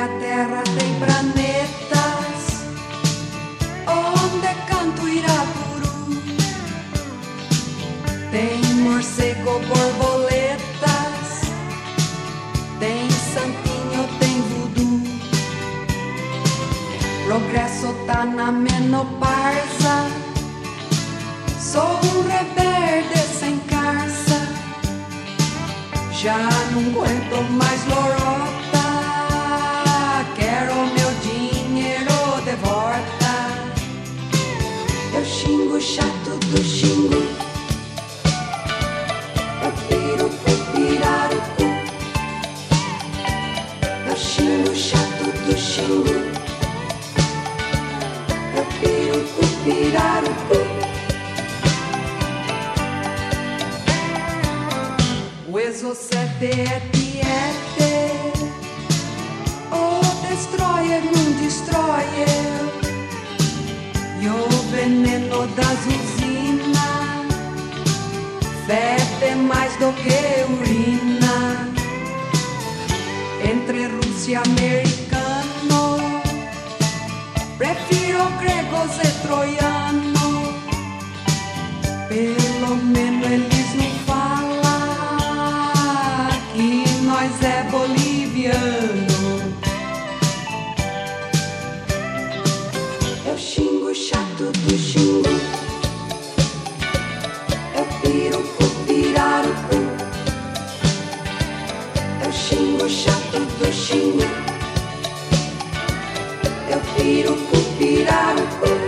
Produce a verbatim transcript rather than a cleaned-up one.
minha terra tem planetas onde canto Irapuru. Tem morcego, borboletas, tem santinho, tem voodoo. Progresso tá na menopausa, sou um rebelde sem carça. Já não aguento mais lorota, quero meu dinheiro de volta. Eu xingo o chato do xingo, eu piro o pirarucu. Eu xingo o chato do xingo, eu piro o pirarucu. O exocete é tiete, o destroyer não destroyer. E o veneno das usinas fede mais do que urina. Entre Rússia e americano, prefiro gregos e troianos. Pelo menos eles não falam que nós é boliviano. Eu xingo o chato do xingo, eu piro o pirarucu. Eu xingo o chato do xingo, eu piro o pirarucu.